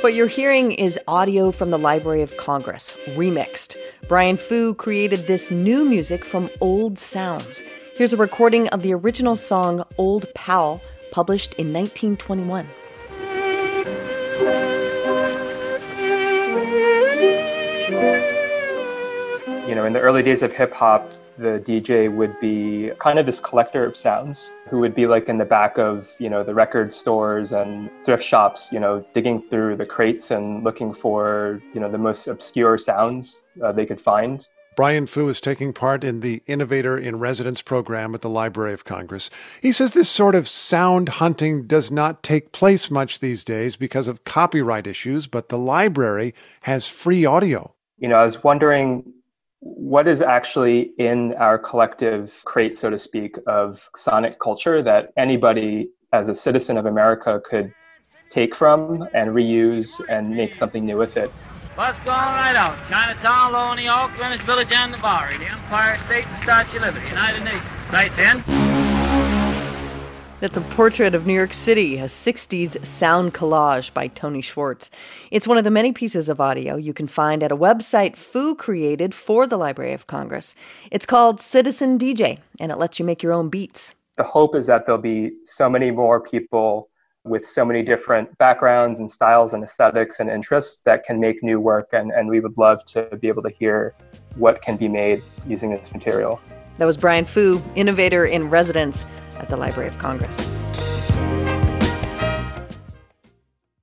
What you're hearing is audio from the Library of Congress, remixed. Brian Fu created this new music from old sounds. Here's a recording of the original song Old Pal, published in 1921. In the early days of hip-hop, the DJ would be kind of this collector of sounds who would be like in the back of, the record stores and thrift shops, digging through the crates and looking for, the most obscure sounds they could find. Brian Fu is taking part in the Innovator in Residence program at the Library of Congress. He says this sort of sound hunting does not take place much these days because of copyright issues, but the library has free audio. I was wondering, what is actually in our collective crate, so to speak, of sonic culture that anybody as a citizen of America could take from and reuse and make something new with it? Bus going right out. Chinatown, Loney, Oak, Greenwich Village, and the Bowery. The Empire State and Statue of Liberty. United Nations. Sights in. That's a portrait of New York City, a 60s sound collage by Tony Schwartz. It's one of the many pieces of audio you can find at a website Fu created for the Library of Congress. It's called Citizen DJ, and it lets you make your own beats. The hope is that there'll be so many more people with so many different backgrounds and styles and aesthetics and interests that can make new work, and we would love to be able to hear what can be made using this material. That was Brian Fu, Innovator in Residence at the Library of Congress.